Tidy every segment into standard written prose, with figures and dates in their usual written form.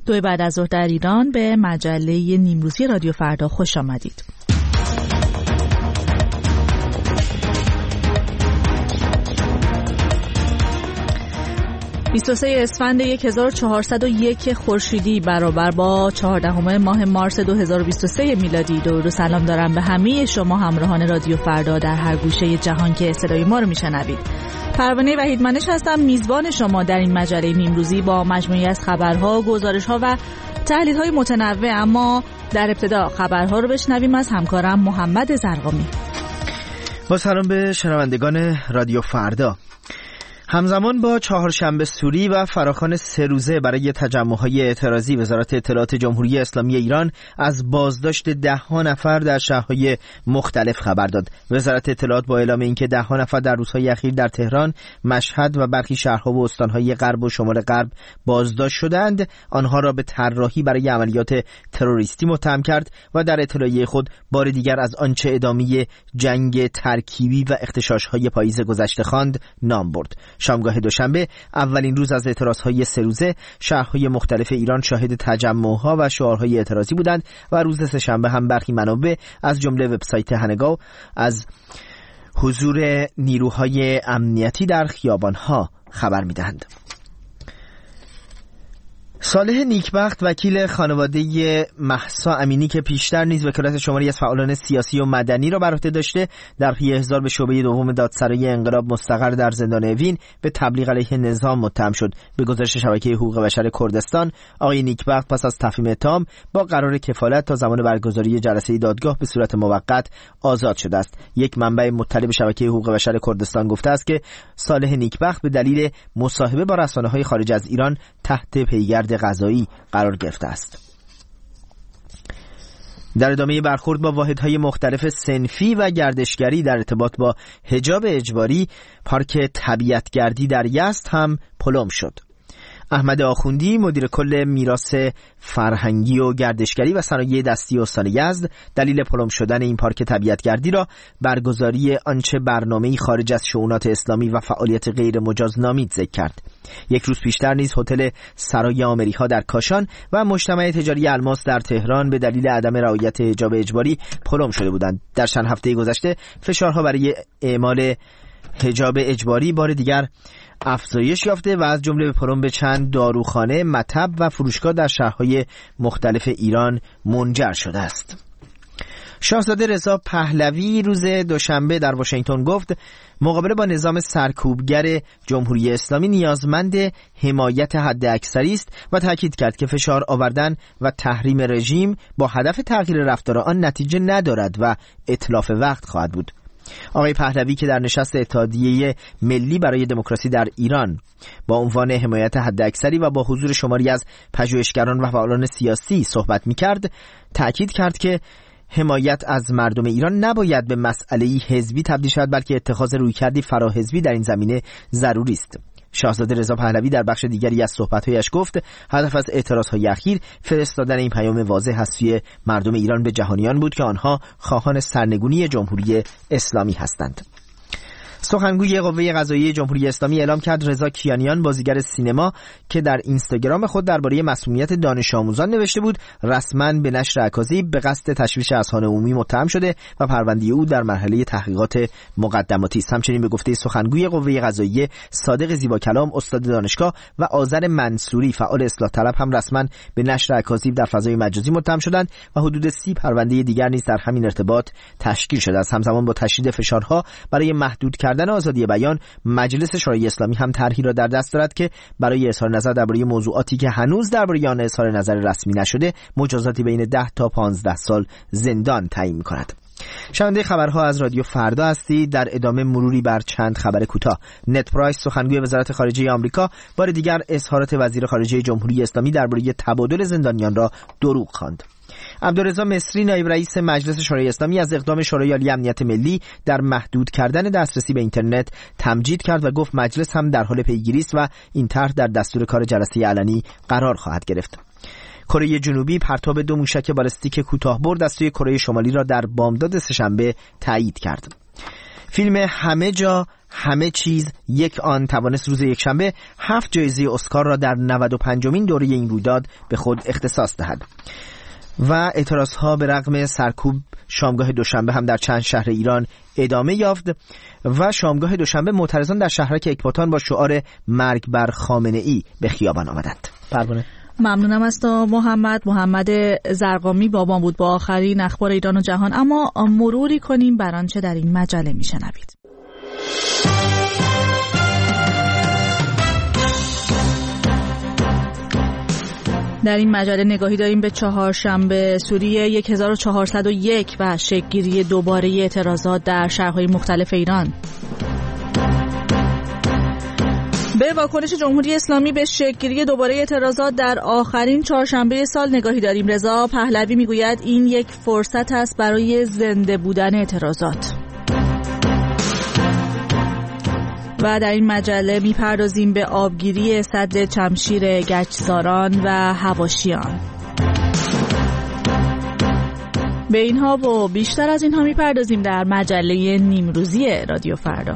2 بعد از ظهر در ایران به مجله نیمروزی رادیو فردا خوش آمدید. 23 اسفند 1401 خورشیدی برابر با 14 ماه مارس 2023 میلادی. درود و سلام دارم به همه شما همراهان رادیو فردا در هر گوشه جهان که صدای ما رو میشنوید. پروانه وحیدمنش هستم، میزبان شما در این مجله نیمروزی با مجموعی از خبرها، گزارش‌ها و تحلیل‌های متنوع. اما در ابتدا خبرها رو بشنویم از همکارم محمد زرقامی. با سلام به شنوندگان رادیو فردا. همزمان با چهارشنبه سوری و فراخوان 3 روزه برای تجمع‌های اعتراضی، وزارت اطلاعات جمهوری اسلامی ایران از بازداشت 10 نفر در شهرهای مختلف خبر داد. وزارت اطلاعات با اعلام اینکه 10 نفر در روزهای اخیر در تهران، مشهد و برخی شهرها و استانهای غرب و شمال غرب بازداشت شدند، آنها را به طراحی برای عملیات تروریستی متهم کرد و در اطلاعیه خود بار دیگر از آنچه ادامه جنگ ترکیبی و اغتشاش‌های پاییز گذشته خواند نام برد. شامگاه دوشنبه، اولین روز از اعتراضهای 3 روزه، شهرهای مختلف ایران شاهد تجمعها و شعارهای اعتراضی بودند و روز سه‌شنبه هم برخی منابع از جمله وبسایت هنگاو از حضور نیروهای امنیتی در خیابانها خبر می‌دهند. صالح نیکبخت، وکیل خانواده مهسا امینی که پیشتر نیز وکالت شماری از فعالان سیاسی و مدنی را بر عهده داشته، در پی احضار به شعبه دوم دادسرای انقلاب مستقر در زندان اوین به تبلیغ علیه نظام متهم شد. به گزارش شبکه حقوق بشر کردستان، آقای نیکبخت پس از تفهیم اتهام با قرار کفالت تا زمان برگزاری جلسه دادگاه به صورت موقت آزاد شده است. یک منبع مطلع به شبکه حقوق بشر کردستان گفته است که صالح نیکبخت به دلیل مصاحبه با رسانه‌های خارج از ایران تحت پیگرد قضایی قرار گرفته است. در ادامه برخورد با واحدهای مختلف صنفی و گردشگری در ارتباط با حجاب اجباری، پارک طبیعتگردی در یزد هم پلم شد. احمد آخوندی، مدیر کل میراث فرهنگی و گردشگری و صنایع دستی استان یزد، دلیل پلم شدن این پارک طبیعتگردی را برگزاری آنچه برنامه‌ای خارج از شؤونات اسلامی و فعالیت غیر مجاز نامید ذکر کرد. یک روز پیشتر نیز هتل سرای آمریکا در کاشان و مجتمع تجاری الماس در تهران به دلیل عدم رعایت حجاب اجباری پلم شده بودند. در چند هفته گذشته فشارها برای اعمال حجاب اجباری بار دیگر افزایش یافته و از جمله پلم به چند داروخانه، مطب و فروشگاه در شهرهای مختلف ایران منجر شده است. شاهزاده رضا پهلوی روز دوشنبه در واشنگتن گفت مقابله با نظام سرکوبگر جمهوری اسلامی نیازمند حمایت حداکثری است و تاکید کرد که فشار آوردن و تحریم رژیم با هدف تغییر رفتار آن نتیجه ندارد و اتلاف وقت خواهد بود. آقای پهلوی که در نشست اتحادیه ملی برای دموکراسی در ایران با عنوان حمایت حداکثری و با حضور شماری از پژوهشگران و فعالان سیاسی صحبت می‌کرد، تأکید کرد که حمایت از مردم ایران نباید به مسئله‌ای حزبی تبدیل شود، بلکه اتخاذ رویکردی فراحزبی در این زمینه ضروری است. شاهزاده رضا پهلوی در بخش دیگری از صحبت‌هایش گفت هدف از اعتراض‌های اخیر فرستادن این پیام واضح از سوی مردم ایران به جهانیان بود که آنها خواهان سرنگونی جمهوری اسلامی هستند. سخنگوی قوه قضاییه جمهوری اسلامی اعلام کرد رضا کیانیان، بازیگر سینما که در اینستاگرام خود درباره مسمومیت دانش آموزان نوشته بود، رسما به نشر اکاذیب به قصد تشویش اذهان عمومی متهم شده و پرونده او در مرحله تحقیقات مقدماتی است. همچنین به گفته سخنگوی قوه قضاییه صادق زیباکلام، استاد دانشگاه، و آذر منصوری، فعال اصلاح طلب، هم رسما به نشر اکاذیب در فضای مجازی متهم شدند و حدود 30 پرونده دیگر نیز در همین ارتباط تشکیل شده است. همزمان با تشدید فشارها برای محدود کردن آزادی بیان، مجلس شورای اسلامی هم طرحی را در دست دارد که برای اظهار نظر درباره موضوعاتی که هنوز درباره آن اظهار نظر رسمی نشده، مجازاتی بین 10 تا 15 سال زندان تعیین می‌کند. شنونده خبرها از رادیو فردا هستید. در ادامه مروری بر چند خبر کوتاه. نت پرایس، سخنگوی وزارت خارجه آمریکا، بار دیگر اظهارات وزیر خارجه جمهوری اسلامی درباره تبادل زندانیان را دروغ خواند. عبدالرضا مصری، نایب رئیس مجلس شورای اسلامی، از اقدام شورای عالی امنیت ملی در محدود کردن دسترسی به اینترنت تمجید کرد و گفت مجلس هم در حال پیگیری است و این طرح در دستور کار جلسه علنی قرار خواهد گرفت. کره جنوبی پرتاب 2 موشک بالستیک کوتاه‌برد از سوی کره شمالی را در بامداد سه‌شنبه تایید کرد. فیلم همه جا همه چیز یک آن توانست روز یکشنبه 7 جایزه اسکار را در 95مین دوره این رویداد به خود اختصاص دهد. و اعتراضها به رغم سرکوب شامگاه دوشنبه هم در چند شهر ایران ادامه یافت و شامگاه دوشنبه معترضان در شهرک اکباتان با شعار مرگ بر خامنه‌ای به خیابان آمدند. پروانه، ممنونم از تو محمد زرقامی با ما بود با آخرین اخبار ایران و جهان. اما مروری کنیم بر آنچه در این مجله میشنوید. در این مجله نگاهی داریم به چهارشنبه سوری 1401 و شکل‌گیری دوباره اعتراضات در شهرهای مختلف ایران. به واکنش جمهوری اسلامی به شکل‌گیری دوباره اعتراضات در آخرین چهارشنبه سال نگاهی داریم. رضا پهلوی میگوید این یک فرصت است برای زنده بودن اعتراضات. و در این مجله میپردازیم به آبگیری سد چمشیر گچساران و حواشیان. به اینها و بیشتر از اینها میپردازیم در مجله نیمروزی رادیو فردا.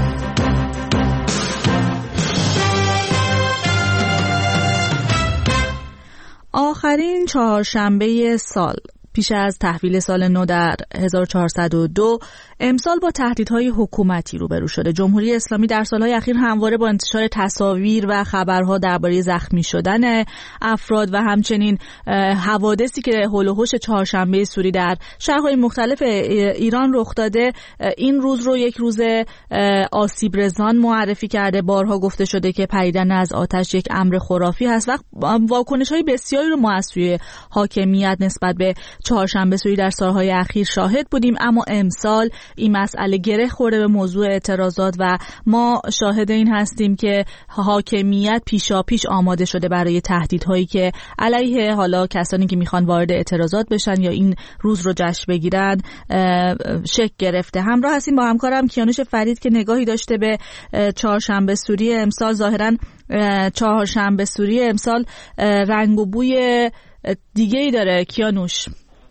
آخرین چهارشنبه سال پیش از تحویل سال نو در 1402 امسال با تهدیدهای حکومتی روبرو شده. جمهوری اسلامی در سالهای اخیر همواره با انتشار تصاویر و خبرها درباره زخمی شدن افراد و همچنین حوادثی که حول و حوش چهارشنبه سوری در شهرهای مختلف ایران رخ داده این روز رو یک روز آسیب رسان معرفی کرده. بارها گفته شده که پریدن از آتش یک امر خرافی هست و واکنش‌های بسیاری رو ما از سوی حاکمیت نسبت به چهارشنبه سوری در سالهای اخیر شاهد بودیم، اما امسال این مسئله گره خورده به موضوع اعتراضات و ما شاهد این هستیم که حاکمیت پیشاپیش آماده شده برای تهدیدهایی که علیه حالا کسانی که میخوان وارد اعتراضات بشن یا این روز رو جشن بگیرن شکل گرفته. همراه هستیم با همکارم کیانوش فرید که نگاهی داشته به چهارشنبه سوری امسال. ظاهرا چهارشنبه سوری امسال رنگ و بوی دیگه‌ای داره. کیانوش،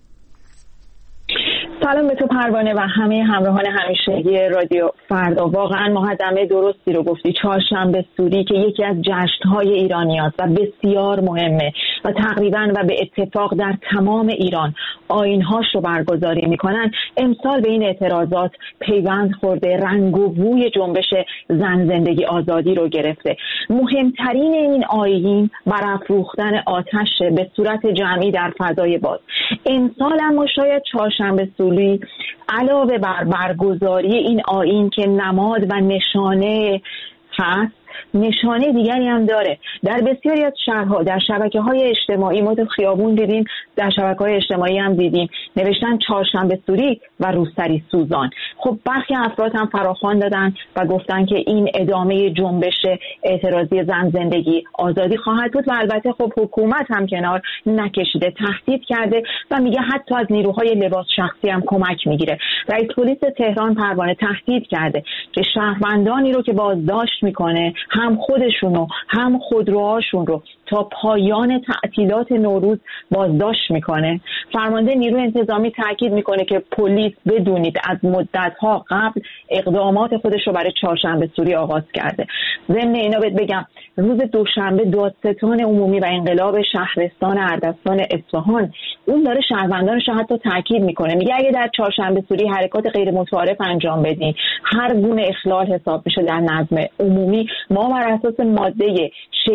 سلام به تو پروانه و همه همراهان همیشگی رادیو فردا. واقعا مقدمه درستی رو گفتی. چهارشنبه سوری که یکی از جشن‌های ایرانیاست و بسیار مهمه و تقریبا و به اتفاق در تمام ایران آیین‌هاش رو برگزاری می‌کنن، امسال به این اعتراضات پیوند خورده، رنگ و بوی جنبش زن زندگی آزادی رو گرفته. مهمترین این آیین برافروختن آتش به صورت جمعی در فضای باز. امسال اما شاید چهارشنبه سوری علاوه بر برگزاری این آیین که نماد و نشانه هست، نشانه دیگری هم داره. در بسیاری از شهرها در شبکه‌های اجتماعی ما تو خیابون دیدیم، در شبکه‌های اجتماعی هم دیدیم نوشتن چهارشنبه سوری و روسری سوزان. خب برخی افراد هم فراخوان دادن و گفتن که این ادامه جنبش اعتراضی زن زندگی آزادی خواهد بود و البته خب حکومت هم کنار نکشیده، تهدید کرده و میگه حتی از نیروهای لباس شخصی هم کمک میگیره. رئیس پلیس تهران پروانه تهدید کرده که شهروندانی رو که بازداشت میکنه هم خودشونو هم خودروهاشون رو تا پایان تعطیلات نوروز بازداشت میکنه. فرمانده نیروی انتظامی تاکید میکنه که پلیس بدونید از مدت‌ها قبل اقدامات خودش رو برای چهارشنبه سوری آغاز کرده. ضمن اینا بگم روز دوشنبه دادستان عمومی و انقلاب شهرستان اردستان اصفهان اون داره شهروندانش رو حتی تاکید میکنه، میگه اگه در چهارشنبه سوری حرکات غیر متعارف انجام بدین هر گونه اخلال حساب میشه در نظم عمومی. ما بر اساس ماده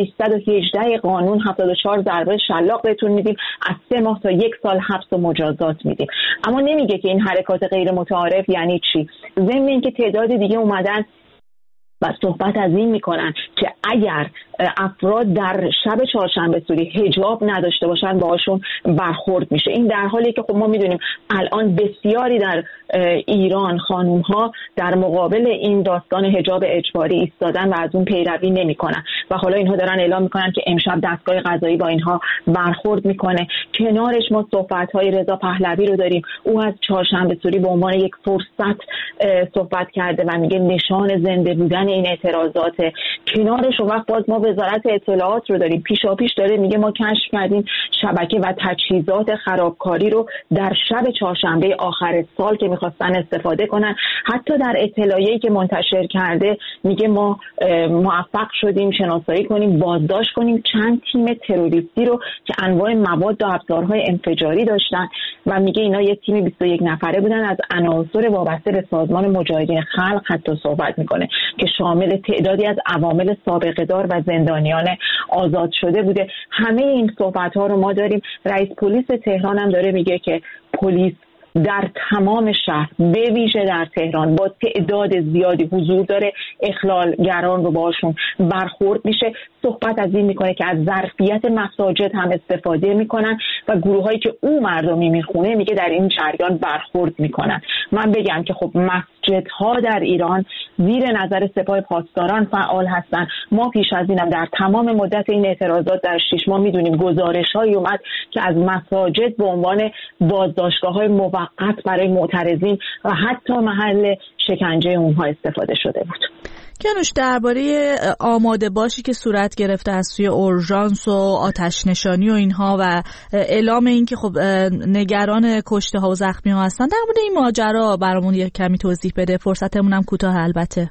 618 قانون 74 ضربه شلاق بهتون میدیم، از 3 ماه تا 1 سال حبس و مجازات میدیم. اما نمیگه که این حرکات غیر متعارف یعنی چی. ضمن اینکه تعداد دیگه اومدن و صحبت از این میکنن که اگر افراد در شب چهارشنبه سوری حجاب نداشته باشن باهاشون برخورد میشه. این در حالی که خب ما میدونیم الان بسیاری در ایران خانوم ها در مقابل این داستان حجاب اجباری ایستادن و از اون پیروی نمیکنن و حالا اینها دارن اعلام میکنن که امشب دستگاه قضایی با اینها برخورد میکنه. کنارش ما صحبت های رضا پهلوی رو داریم، او از چهارشنبه سوری به عنوان یک فرصت صحبت کرده و میگه نشان زنده بودن این اعتراضات کنارش وقت باز ما وزارت اطلاعات رو داریم پیشاپیش داره میگه ما کشف کردیم شبکه و تجهیزات خرابکاری رو در شب چهارشنبه آخر سال که میخواستن استفاده کنن. حتی در اطلاعیه‌ای که منتشر کرده میگه ما موفق شدیم شناسایی کنیم، بازداشت کنیم چند تیم تروریستی رو که انواع مواد و ابزارهای انفجاری داشتن و میگه اینا یک تیم 21 نفره بودن از عناصر وابسته به سازمان مجاهدین خلق حتی صحبت میکنه که شامل تعدادی از عوامل سابقه دار و زندانیان آزاد شده بوده. همه این صحبت ها رو ما داریم. رئیس پلیس تهران هم داره میگه که پلیس در تمام شهر به ویژه در تهران با تعداد زیادی حضور داره، اخلالگران رو باشون برخورد میشه. صحبت از این میکنه که از ظرفیت مساجد هم استفاده میکنن و گروهایی که او مردمی میخونه میگه در این جریان برخورد میکنن. من بگم که خب مسجدها در ایران زیر نظر سپاه پاسداران فعال هستن. ما پیش از اینم در تمام مدت این اعتراضات در 6 ماه میدونیم گزارش‌هایی اومد که از مساجد به عنوان بازداشتگاه‌های موقت برای معترضین و حتی محل شکنجه اونها استفاده شده بود. کیانوش، درباره آماده باشی که صورت گرفته از سوی اورژانس و آتش نشانی و اینها و اعلام این که خب نگران کشته ها و زخمی ها هستن، در مورد این ماجرا برامون یک کمی توضیح بده. فرصتمون هم کوتاه البته.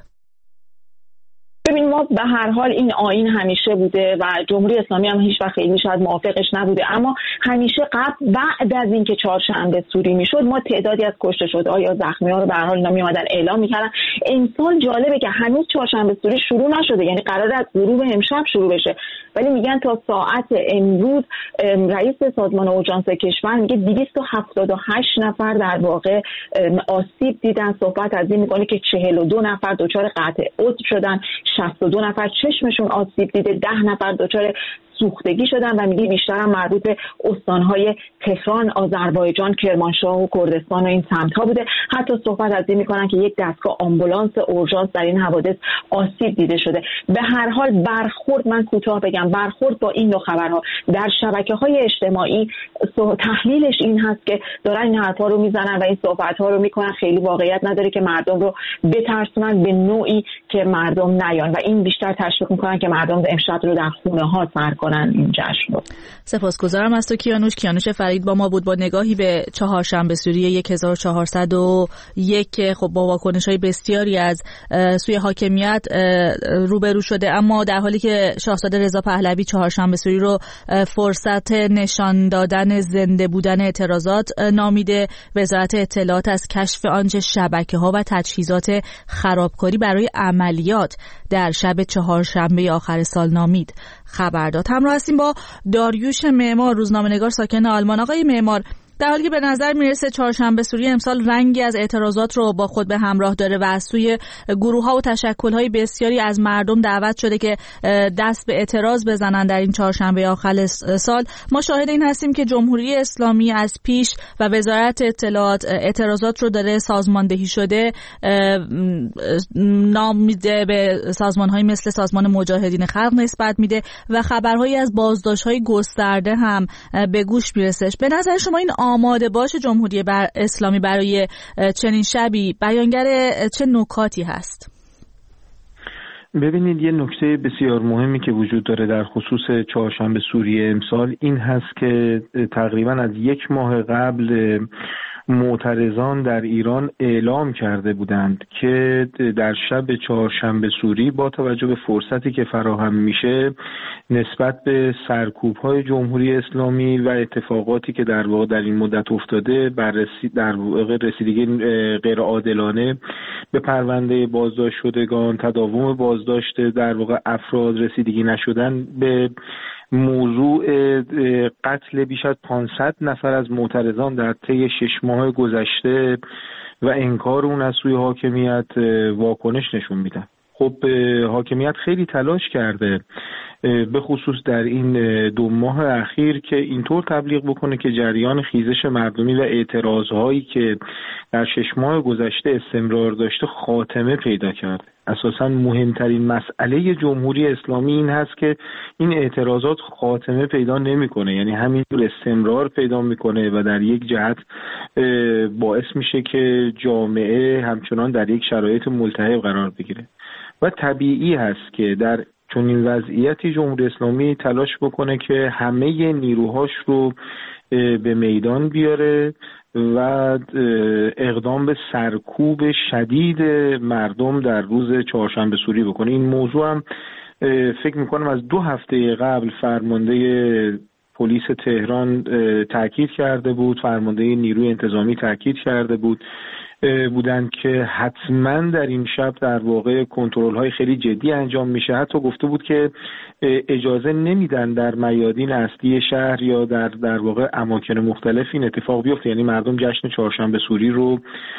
ببین ما به هر حال این آیین همیشه بوده و جمهوری اسلامی هم هیچ وقت خیلی شاید موافقش نبوده، اما همیشه بعد از اینکه چهارشنبه سوری میشد ما تعدادی از کشته شده‌ها یا زخمی‌ها رو به هر حال اینا میومدن اعلام میکردن. امسال جالبه که هنوز چهارشنبه سوری شروع نشده، یعنی قراره از غروب امشب شروع بشه، ولی میگن تا ساعت امروز رئیس سازمان اورژانس کشور میگه 278 نفر در واقع آسیب دیدن. صحبت از این میکنه که 42 نفر دچار قطع عضو شدن، 62 نفر چشمشون آسیب دیده، 10 نفر دچار سوختگی شدن و میگه بیشتر هم مربوط به استانهای تهران، آذربایجان، کرمانشاه و کردستان و این سمت‌ها بوده. حتی صحبت از این میکنن که یک دستگاه آمبولانس اورژانس در این حوادث آسیب دیده شده. به هر حال برخورد، من کوتاه بگم، برخورد با این نوع خبرها در شبکه‌های اجتماعی تحلیلش این هست که دارن این حرفا رو میزنن و این صحبت‌ها رو میکنن، خیلی واقعیت نداره که مردم رو بترسونن به نوعی که مردم نیان و این بیشتر تشویق میکنن که مردم امشب رو در خونه‌ها سر کنن این جشن رو. سپاسگزارم از تو کیانوش فرید با ما بود با نگاهی به چهارشنبه سوری 1401 که خب با واکنش‌های بسیاری از سوی حاکمیت روبرو شده، اما در حالی که شاهزاده رضا پهلوی چهارشنبه سوری رو فرصت نشان دادن زنده بودن اعتراضات نامیده، وزارت اطلاعات از کشف آنچه شبکه‌ها و تجهیزات خرابکاری برای عملیات در شب چهارشنبه آخر سال نامید. خبر داد. همراه هستیم با داریوش معمار، روزنامه‌نگار ساکن آلمان. آقای معمار، در حالی که به نظر میرسه چهارشنبه سوری امسال رنگی از اعتراضات رو با خود به همراه داره و از سوی گروه‌ها و تشکل‌های بسیاری از مردم دعوت شده که دست به اعتراض بزنن در این چهارشنبه آخر سال، ما شاهد این هستیم که جمهوری اسلامی از پیش و وزارت اطلاعات اعتراضات رو داره سازماندهی شده نام میده، به سازمان‌های مثل سازمان مجاهدین خلق نسبت میده و خبرهایی از بازداشت‌های گسترده هم به گوش میرسه. به نظر شما این آماده باش جمهوری اسلامی برای چنین شبی بیانگر چه نکاتی هست؟ ببینید، یه نکته بسیار مهمی که وجود داره در خصوص چهارشنبه سوری امسال این هست که تقریبا از 1 ماه قبل معترضان در ایران اعلام کرده بودند که در شب چهارشنبه سوری با توجه به فرصتی که فراهم میشه نسبت به سرکوب‌های جمهوری اسلامی و اتفاقاتی که در واقع در این مدت افتاده، در واقع رسیدگی غیر عادلانه به پرونده بازداشت شدگان، تداوم بازداشت در واقع افراد، رسیدگی نشدن به موضوع قتل بیش از 500 نفر از معترضان در طی 6 ماه گذشته و انکار اون از سوی حاکمیت واکنش نشون میدن. خب حاکمیت خیلی تلاش کرده به خصوص در این 2 ماه اخیر که اینطور تبلیغ بکنه که جریان خیزش مردمی و اعتراضهایی که در 6 ماه گذشته استمرار داشته خاتمه پیدا کرده. اساساً مهمترین مسئله جمهوری اسلامی این هست که این اعتراضات خاتمه پیدا نمیکنه، یعنی همینطور استمرار پیدا میکنه و در یک جهت باعث میشه که جامعه همچنان در یک شرایط ملتهب قرار بگیره و طبیعی هست که در چون این وضعیتی جمهوری اسلامی تلاش بکنه که همه نیروهاش رو به میدان بیاره و اقدام به سرکوب شدید مردم در روز چهارشنبه سوری بکنه. این موضوع هم فکر میکنم از 2 هفته قبل فرمانده پلیس تهران تاکید کرده بود، فرمانده نیروی انتظامی تاکید کرده بودند که حتما در این شب در واقع کنترل‌های خیلی جدی انجام میشه. حتی گفته بود که اجازه نمیدن در میادین اصلی شهر یا در واقع اماکن مختلف این اتفاق بیفته، یعنی مردم جشن چهارشنبه سوری رو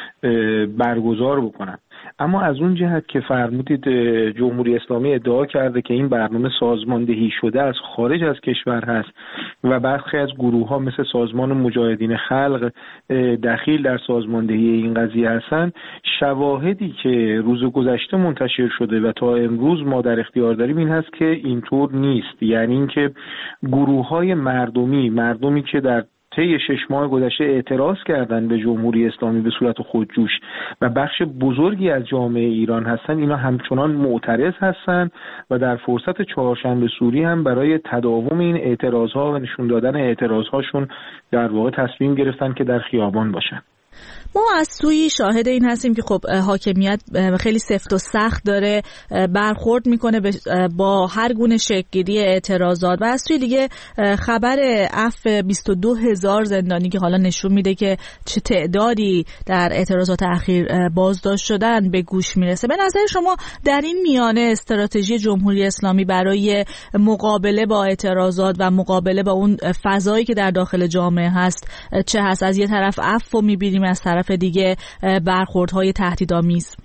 برگزار بکنن. اما از اون جهت که فرمودید جمهوری اسلامی ادعا کرده که این برنامه سازماندهی شده از خارج از کشور هست و برخی از گروه‌ها مثل سازمان مجاهدین خلق دخیل در سازماندهی این قضیه هستن، شواهدی که روز گذشته منتشر شده و تا امروز ما در اختیار داریم این هست که اینطور نیست. یعنی اینکه گروه‌های مردمی که در طی 6 ماه گذشته اعتراض کردن به جمهوری اسلامی به صورت خودجوش و بخش بزرگی از جامعه ایران هستن، اینا همچنان معترض هستن و در فرصت چهارشنبه سوری هم برای تداوم این اعتراضها و نشون دادن اعتراضهاشون در واقع تصمیم گرفتن که در خیابان باشن. ما از سوی شاهد این هستیم که خب حاکمیت خیلی سفت و سخت داره برخورد میکنه با هر گونه شکل‌گیری اعتراضات و از سوی دیگه خبر عفو 22,000 زندانی که حالا نشون میده که چه تعدادی در اعتراضات اخیر بازداشت شدن به گوش میرسه. به نظر شما در این میانه استراتژی جمهوری اسلامی برای مقابله با اعتراضات و مقابله با اون فضایی که در داخل جامعه هست چه هست؟ از یه طرف عفو میبینیم، از طرف دیگه برخوردهای تهدیدآمیز.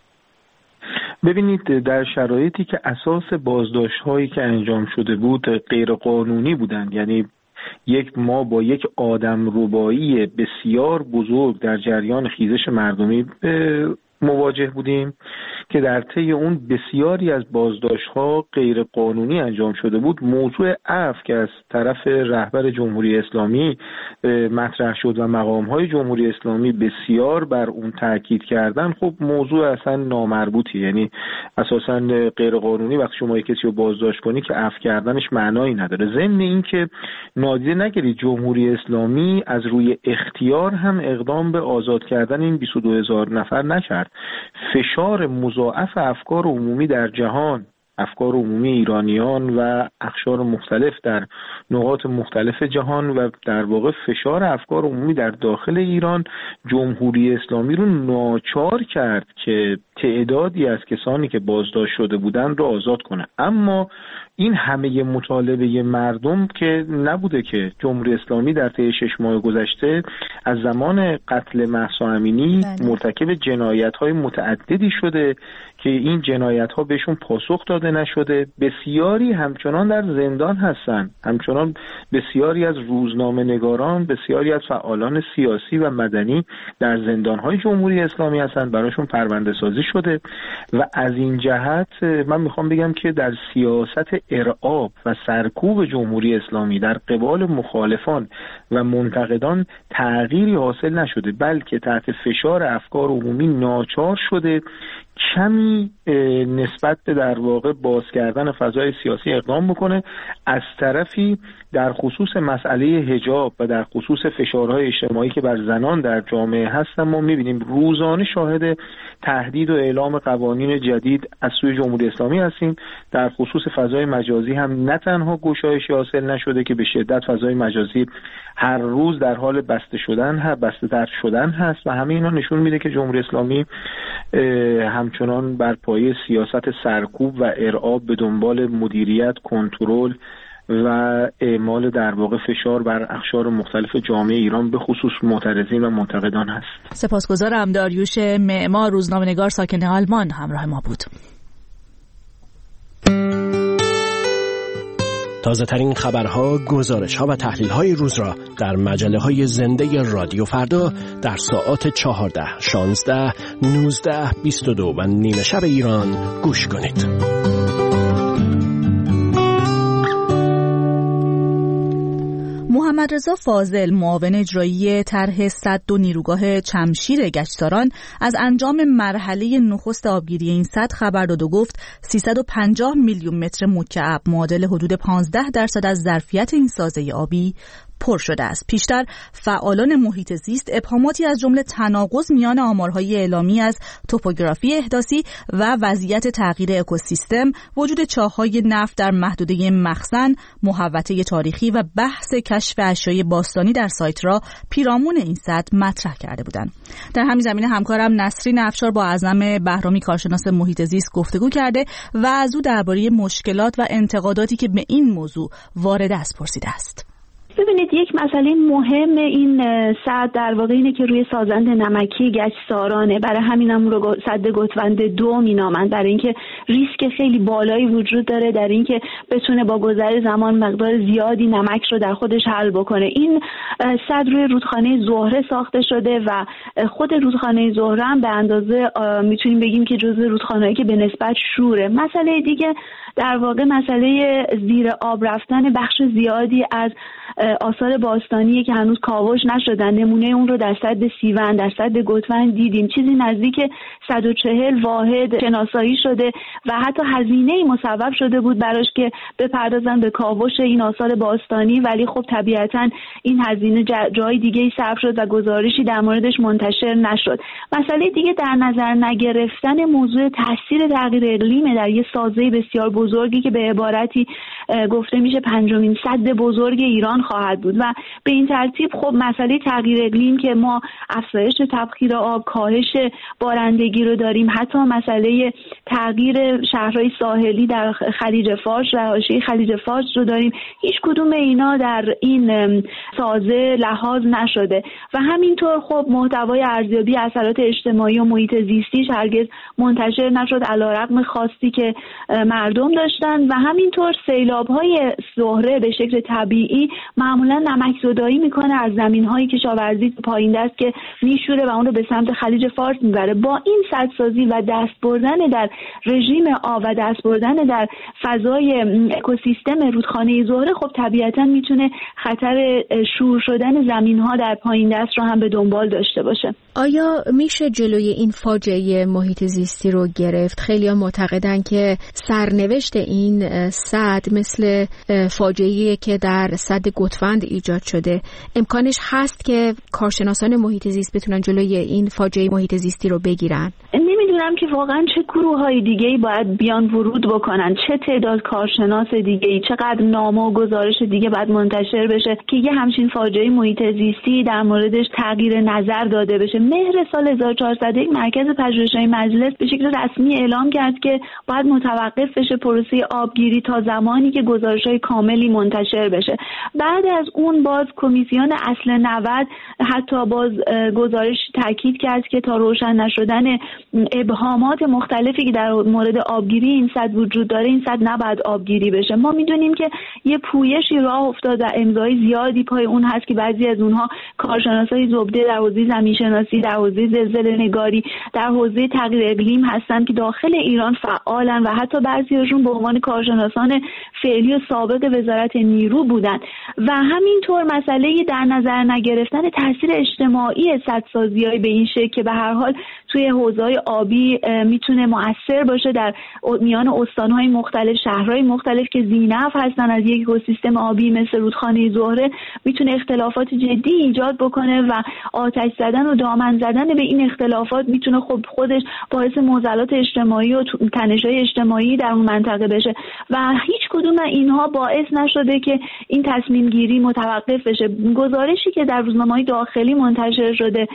ببینید در شرایطی که اساس بازداشت‌هایی که انجام شده بود غیر قانونی بودند، یعنی ما با یک آدمربایی بسیار بزرگ در جریان خیزش مردمی مواجه بودیم که در طی اون بسیاری از بازداشت‌ها غیر قانونی انجام شده بود. موضوع عفو که از طرف رهبر جمهوری اسلامی مطرح شد و مقام‌های جمهوری اسلامی بسیار بر اون تاکید کردن، خب موضوع اصلا نامربوطی، یعنی اساساً غیر قانونی وقتی شما کسی رو بازداشت کنی که عفو کردنش معنایی نداره. ضمن این که نادیده نگیرید جمهوری اسلامی از روی اختیار هم اقدام به آزاد کردن این 22,000 نفر نکرد. فشار مضاعف افکار عمومی در جهان، افکار عمومی ایرانیان و اقشار مختلف در نقاط مختلف جهان و در واقع فشار افکار عمومی در داخل ایران جمهوری اسلامی رو ناچار کرد که تعدادی از کسانی که بازداشت شده بودند رو آزاد کنه. اما این همه مطالبه مردم که نبوده که جمهوری اسلامی در طی 6 ماه گذشته از زمان قتل مهسا امینی مرتکب جنایت‌های متعددی شده که این جنایت‌ها بهشون پاسخ داده نشده. بسیاری همچنان در زندان هستن، همچنان بسیاری از روزنامه‌نگاران، بسیاری از فعالان سیاسی و مدنی در زندان‌های جمهوری اسلامی هستن، براشون پرونده سازی شده. و از این جهت من میخوام بگم که در سیاست ارعاب و سرکوب جمهوری اسلامی در قبال مخالفان و منتقدان تغییری حاصل نشده، بلکه تحت فشار افکار عمومی ناچار شده کمی نسبت به در واقع باز کردن فضای سیاسی اقدام بکنه. از طرفی در خصوص مسئله حجاب و در خصوص فشارهای اجتماعی که بر زنان در جامعه هستن ما می‌بینیم روزانه شاهد تهدید و اعلام قوانین جدید از سوی جمهوری اسلامی هستیم. در خصوص فضای مجازی هم نه تنها گشایشی حاصل نشده که به شدت فضای مجازی هر روز در حال بسته تر شدن هست و همه اینا نشون میده که جمهوری اسلامی همچنان بر پایه سیاست سرکوب و ارعاب به دنبال مدیریت، کنترل و اعمال در واقع فشار بر اقشار مختلف جامعه ایران به خصوص معترضین و منتقدان هست. سپاسگزارم. داریوش معمار، روزنامه‌نگار ساکن آلمان، همراه ما بود. تازه ترین خبرها، گزارش‌ها و تحلیل‌های روز را در مجله‌های زنده رادیو فردا در ساعات 14, 16, 19, 22 و نیمه شب ایران گوش کنید. محمد رضا فاضل، معاون اجرایی طرح سد و نیروگاه چمشیر گچساران، از انجام مرحله نخست آبگیری این سد خبر داد و گفت 350 میلیون متر مکعب معادل حدود 15% از ظرفیت این سازه آبی پر شده است. پیشتر فعالان محیط زیست ابهاماتی از جمله تناقض میان آمارهای اعلامی از توپوگرافی احداثی و وضعیت تغییر اکوسیستم، وجود چاه‌های نفت در محدوده مخزن، محوطه تاریخی و بحث کشف اشیاء باستانی در سایت را پیرامون این سد مطرح کرده بودند. در همین زمینه همکارم نسرین افشار با اعظم بهرامی کارشناس محیط زیست گفتگو کرده و از او درباره مشکلات و انتقاداتی که به این موضوع وارد است پرسیده است. ببینید، یک مسئله مهم این سد در واقع اینه که روی سازند نمکی گچسارانه، برای همین هم رو سد گوتوند 2 مینامند، برای اینکه ریسک خیلی بالایی وجود داره در اینکه بتونه با گذر زمان مقدار زیادی نمک رو در خودش حل بکنه. این سد روی رودخانه زهره ساخته شده و خود رودخانه زهره هم به اندازه میتونیم بگیم که جزو رودخانه‌ای که به نسبت شوره. مسئله دیگه در واقع مسئله زیر آب رفتن بخش زیادی از آثار باستانی که هنوز کاوش نشدن. نمونه اون رو در سد سیون، در سد گوتوند دیدیم. چیزی نزدیک 140 واحد شناسایی شده و حتی هزینه‌ای مصوب شده بود براش که بپردازن به کاوش این آثار باستانی، ولی خب طبیعتاً این هزینه جای دیگه‌ای صرف شد و گزارشی در موردش منتشر نشد. مسئله دیگه در نظر نگرفتن موضوع تاثیر تغییر اقلیم در یه سازه بسیار بزرگی که به عبارتی گفته میشه 5مین سد بزرگ ایران خواهد بود و به این ترتیب خب مسئله تغییر اقلیم که ما افزایش تبخیر آب، کاهش بارندگی رو داریم، حتی مسئله تغییر شهرهای ساحلی در خلیج فارس و حاشیه خلیج فارس رو داریم. هیچ کدوم اینا در این سازه لحاظ نشده و همینطور خب محتوای ارزیابی اثرات اجتماعی و محیط زیستیش هرگز منتشر نشد علیرغم خواستی که مردم داشتن و همینطور سیلاب‌های زهره به شکل طبیعی معمولا نمک زدایی میکنه از زمین‌های کشاورزی پایین دست که میشوره و اون رو به سمت خلیج فارس میبره. با این سدسازی و دست بردن در رژیم آب و دست بردن در فضای اکوسیستم رودخانه زهره خب طبیعتاً میتونه خطر شور شدن زمین‌ها در پایین دست رو هم به دنبال داشته باشه. آیا میشه جلوی این فاجعه محیط زیستی رو گرفت؟ خیلی‌ها معتقدن که سرنوشت این سد مثل فاجعه‌ای که در سد گوتوند ایجاد شده. امکانش هست که کارشناسان محیط زیست بتونن جلوی این فاجعه محیط زیستی رو بگیرن؟ نمیدونم که واقعا چه گروه‌های دیگه‌ای باید بیان ورود بکنن، چه تعداد کارشناس دیگه‌ای، چقدر نامه و گزارش دیگه باید منتشر بشه که یه همچین فاجعه محیط زیستی در موردش تغییر نظر داده بشه. مهر سال 1401 مرکز پژوهش‌های مجلس به شکل رسمی اعلام کرد که باید متوقف بشه پروسه آبگیری تا زمانی که گزارش‌های کاملی منتشر بشه. بعد از اون باز کمیسیون اصل 90 حتی باز گزارش تاکید کرد که تا روشن نشدن ابهامات مختلفی که در مورد آبگیری این سد وجود داره این سد نباید آبگیری بشه. ما میدونیم که یه پویشی راه افتاد و امضای زیادی پای اون هست که بعضی از اونها کارشناسای زبده در حوزه زمینشناسی، در حوزه زلزله‌نگاری، در حوزه تغییر اقلیم هستن که داخل ایران فعالن و حتی بعضی‌هاشون به عنوان کارشناسان فعلی و سابق وزارت نیرو بودن و همینطور مسئله در نظر نگرفتن تاثیر اجتماعی سدسازی‌های به این شکل که به هر حال توی حوزه‌های آبی میتونه مؤثر باشه در میان استان‌های مختلف، شهرهای مختلف که ذی‌نفع هستن از یک اکوسیستم آبی مثل رودخانه زهره، میتونه اختلافات جدی ایجاد بکنه و آتش زدن و دامن زدن به این اختلافات میتونه خب خودش باعث معضلات اجتماعی و تنش‌های اجتماعی در اون منطقه بشه و هیچ کدوم اینها باعث نشده که این تصمیم گیری متوقف بشه. گزارشی که در روزنامه‌های داخلی منتشر شده،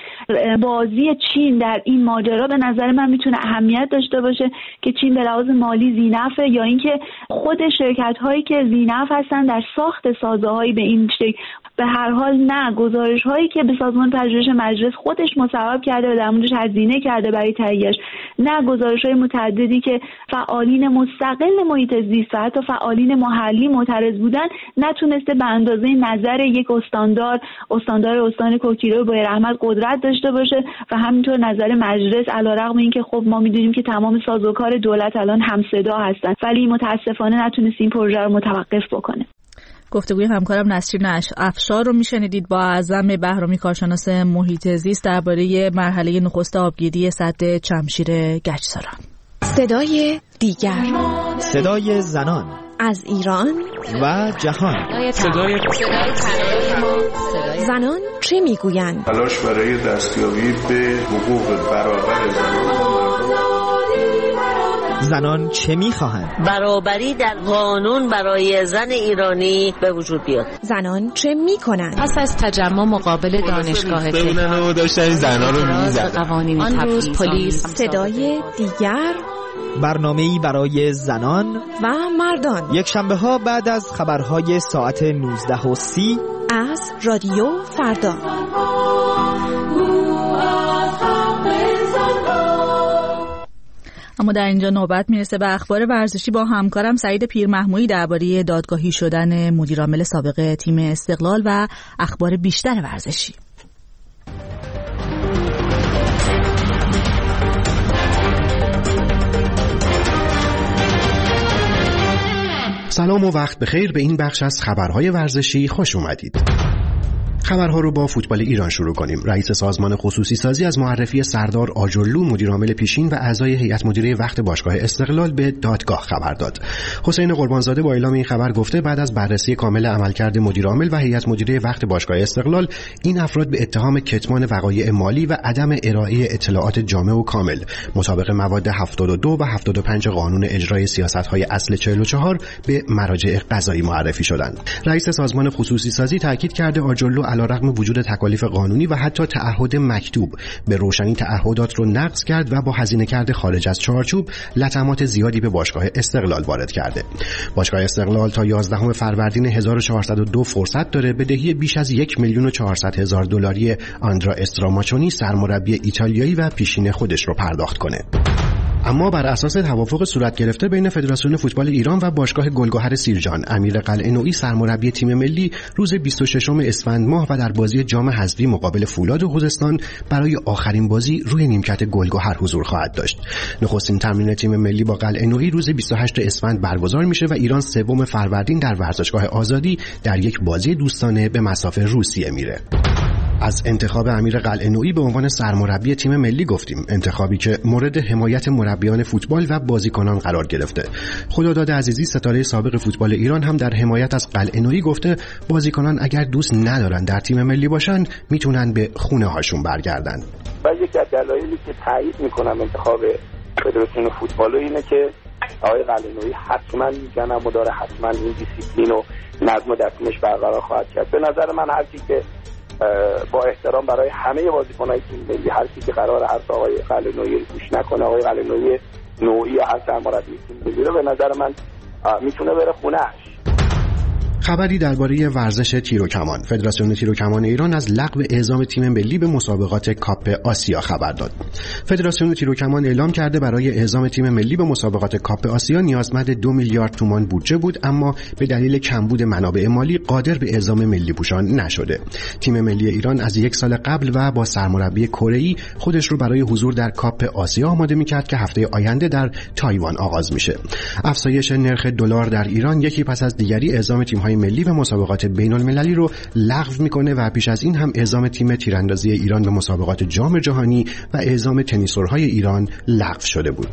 بازی چین در این ماجرا به نظر من میتونه اهمیت داشته باشه که چین به لحاظ مالی ذی‌نفع یا اینکه خود شرکت‌هایی که ذی‌نفع هستن در ساخت سازه‌هایی به این شکل. به هر حال نه، گزارش‌هایی که به سازمان پژوهش مجلس خودش مصوب کرده و در موردش هزینه کرده برای تهیه‌اش، نه گزارش‌های متعددی که فعالین مستقل محیط زیست و حتی فعالین محلی معترض بودن نتونسته به اندازه نظر یک استاندار استان کوکیلو بویراحمد قدرت داشته باشه و همینطور نظر مجلس، علیرغم اینکه خب ما می‌دونیم که تمام سازوکار دولت الان همصدا هستن ولی متاسفانه نتونست این پروژه رو متوقف بکنه. گفتگوی همکارم نسرین افشار رو میشنیدید با اعظم بهرامی کارشناس محیط زیست درباره مرحله نخست آبگیری سد چمشیر گچساران. صدای دیگر، صدای زنان از ایران و جهان. صدای زنان چه میگویند؟ تلاش برای دستیابی به حقوق برابر زنان چه میخواهند؟ برابری در قانون برای زن ایرانی به وجود بیاد. زنان چه میکنند؟ پس از تجمع مقابل دانشگاه تهران داشتن زنان رو میزدن. قوانین آن روز پلیس صدای دیگر، برنامه‌ای برای زنان و مردان، یک شنبه ها بعد از خبرهای ساعت 19:30 از رادیو فردا. اما در اینجا نوبت میرسه به اخبار ورزشی با همکارم سعید پیرمحمودی درباره دادگاهی شدن مدیرعامل سابق تیم استقلال و اخبار بیشتر ورزشی. سلام و وقت بخیر. به این بخش از خبرهای ورزشی خوش اومدید. خبرها رو با فوتبال ایران شروع کنیم. رئیس سازمان خصوصی سازی از معرفی سردار آجرلو مدیرعامل پیشین و اعضای هیئت مدیره وقت باشگاه استقلال به دادگاه خبر داد. حسین قربانزاده با اعلام این خبر گفته بعد از بررسی کامل عملکرد مدیرعامل و هیئت مدیره وقت باشگاه استقلال، این افراد به اتهام کتمان وقایع مالی و عدم ارائه اطلاعات جامع و کامل مطابق مواد 72 و 75 قانون اجرای سیاست‌های اصل 44 به مراجع قضایی معرفی شدند. رئیس سازمان خصوصی سازی تاکید کرده آجرلو علیرغم وجود تکالیف قانونی و حتی تعهد مکتوب به روشنی تعهدات رو نقض کرد و با هزینه کرده خارج از چارچوب لطمات زیادی به باشگاه استقلال وارد کرده. باشگاه استقلال تا 11 فروردین 1402 فرصت داره بدهی بیش از 1,400,000 دلاری آندرا استراماچونی سرمربی ایتالیایی و پیشین خودش رو پرداخت کنه. اما بر اساس توافق صورت گرفته بین فدراسیون فوتبال ایران و باشگاه گلگهر سیرجان، امیر قلعه‌نویی سرمربی تیم ملی روز 26 اسفند ماه و در بازی جام حذفی مقابل فولاد خوزستان برای آخرین بازی روی نیمکت گلگهر حضور خواهد داشت. نخستین تمرین تیم ملی با قلعه‌نویی روز 28 اسفند برگزار میشه و ایران 3 فروردین در ورزشگاه آزادی در یک بازی دوستانه به مصاف روسیه میره. از انتخاب امیر قلعه‌نویی به عنوان سرمربی تیم ملی گفتیم، انتخابی که مورد حمایت مربیان فوتبال و بازیکنان قرار گرفته. خداداد عزیزی ستاره سابق فوتبال ایران هم در حمایت از قلعه‌نویی گفته بازیکنان اگر دوست ندارن در تیم ملی باشن میتونن به خونه هاشون برگردن. و یکی از دلایلی که تایید میکنم انتخاب فدراسیون فوتبال اینه که آقای قلعه‌نویی حتما جنبو داره، حتما این دیسیپلین و نظم در تیمش برقرار خواهد کرد. به نظر من هر کی که با احترام برای همه بازیکن‌های تیم ملی، هر کی که قرار حرف آقای قلعه‌نویی گوش نکنه، آقای قلعه‌نویی نوعی یا هر سرمربی تیم ملی رو، به نظر من میتونه بره خونه‌اش. خبری درباره ورزش تیر و کمان. فدراسیون تیر و کمان ایران از لغو اعزام تیم ملی به مسابقات کاپ آسیا خبر داد. فدراسیون تیر و کمان اعلام کرده برای اعزام تیم ملی به مسابقات کاپ آسیا نیازمند 2 میلیارد تومان بودجه بود، اما به دلیل کمبود منابع مالی قادر به اعزام ملی پوشان نشده. تیم ملی ایران از 1 سال قبل و با سرمربی کره‌ای خودش رو برای حضور در کاپ آسیا آماده می‌کرد که هفته آینده در تایوان آغاز میشه. افزایش نرخ دلار در ایران یکی پس از دیگری اعزام تیم‌های ملی به مسابقات بین‌المللی رو لغو میکنه و پیش از این هم اعزام تیم تیراندازی ایران به مسابقات جام جهانی و اعزام تنیسورهای ایران لغو شده بود.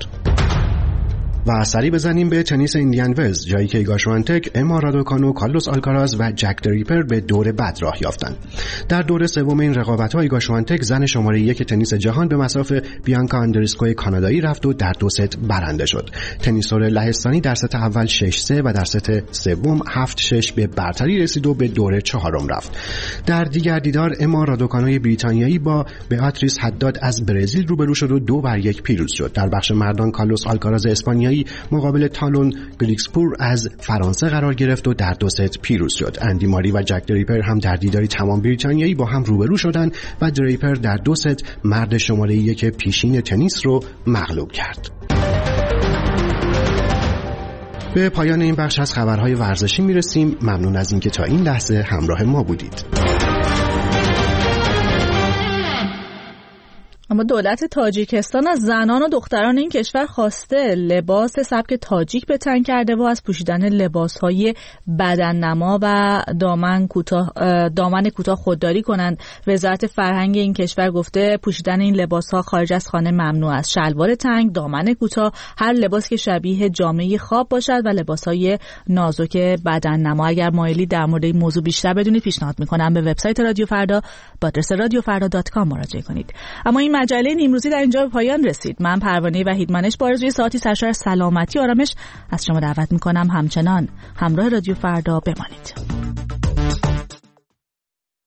و سری بزنیم به تنیس ایندیان ولز، جایی که ایگا شوانتک، اما رادوکانو، کارلوس آلکاراز و جک دریپر به دور بعد راه یافتند. در دور سوم این رقابت‌ها ایگا شوانتک زن شماره 1 تنیس جهان به مصاف بیانکا آندریسکوی کانادایی رفت و در 2 ست برنده شد. تنیسور لهستانی در ست اول 6-3 و در ست سوم 7-6 به برتری رسید و به دور چهارم رفت. در دیگر دیدار اما رادوکانوی بریتانیایی با بیاتریس حداد از برزیل روبرو شد و 2-1 پیروز شد. در بخش مردان کارلوس آلکاراز اسپانیایی مقابل تالون گلیکسپور از فرانسه قرار گرفت و در 2 ست پیروز شد. اندی ماری و جک دریپر هم در دیداری تمام بریتانیایی با هم روبرو شدند و دریپر در 2 ست مرد شماره 1 پیشین تنیس رو مغلوب کرد. به پایان این بخش از خبرهای ورزشی میرسیم. ممنون از اینکه تا این لحظه همراه ما بودید. اما دولت تاجیکستان از زنان و دختران این کشور خواسته لباس سبک تاجیک به تن کرده و از پوشیدن لباس‌های بدننما و دامن کوتاه خودداری کنند. وزارت فرهنگ این کشور گفته پوشیدن این لباس‌ها خارج از خانه ممنوع است. شلوار تنگ، دامن کوتاه، هر لباس که شبیه جامه خواب باشد و لباس‌های نازک بدننما. اگر مایلی در مورد این موضوع بیشتر بدونید پیشنهاد می‌کنم به وبسایت رادیو فردا با آدرس radiofarda.com مراجعه کنید. اما این مجله نیمروزی در اینجا به پایان رسید. من پروانه وحیدمنش با آرزوی ساعتی سرشار سلامتی و آرامش از شما دعوت می‌کنم همچنان همراه رادیو فردا بمانید.